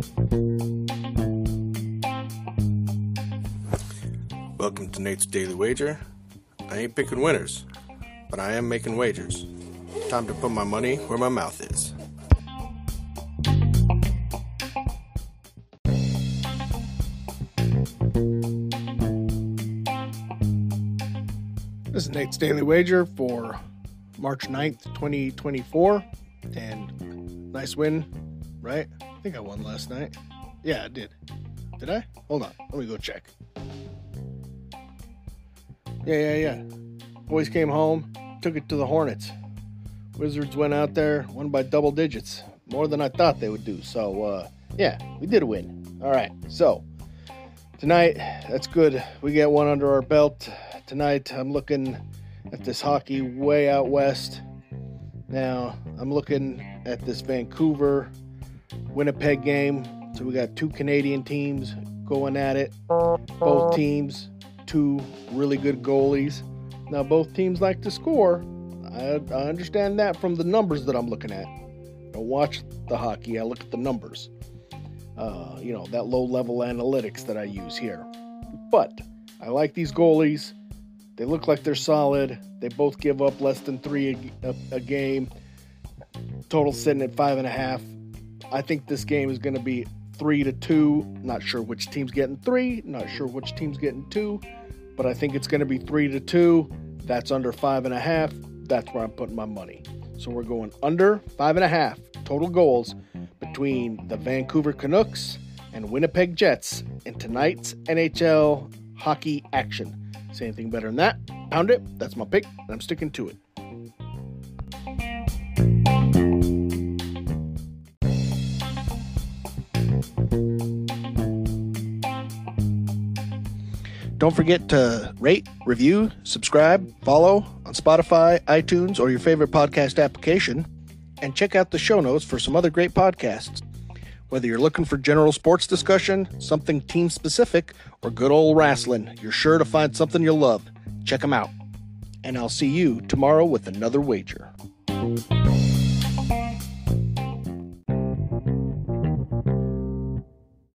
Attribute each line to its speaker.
Speaker 1: Welcome to Nate's Daily Wager. I ain't picking winners, but I am making wagers. Time to put my money where my mouth is.
Speaker 2: This is Nate's Daily Wager for March 9th, 2024. And nice win, right? I think I won last night. Yeah, I did. Did I? Hold on. Let me go check. Yeah. Boys came home, took it to the Hornets. Wizards went out there, won by double digits. More than I thought they would do. So, yeah, we did win. All right, so tonight, that's good. We get one under our belt. Tonight, I'm looking at this hockey way out west. Now, I'm looking at this Vancouver-Winnipeg game. So we got two Canadian teams going at it. Both teams, two really good goalies. Now, both teams like to score. I understand that from the numbers that I'm looking at. I don't watch the hockey. I look at the numbers. That low-level analytics that I use here. But I like these goalies. They look like they're solid. They both give up less than 3 a game. Total sitting at 5.5. I think this game is going to be 3-2. Not sure which team's getting 3. Not sure which team's getting 2. But I think it's going to be 3-2. That's under 5.5. That's where I'm putting my money. So we're going under 5.5 total goals between the Vancouver Canucks and Winnipeg Jets in tonight's NHL hockey action. Say anything better than that? Pound it. That's my pick, and I'm sticking to it. Don't forget to rate, review, subscribe, follow on Spotify, iTunes, or your favorite podcast application, and check out the show notes for some other great podcasts. Whether you're looking for general sports discussion, something team-specific, or good old wrestling, you're sure to find something you'll love. Check them out. And I'll see you tomorrow with another wager.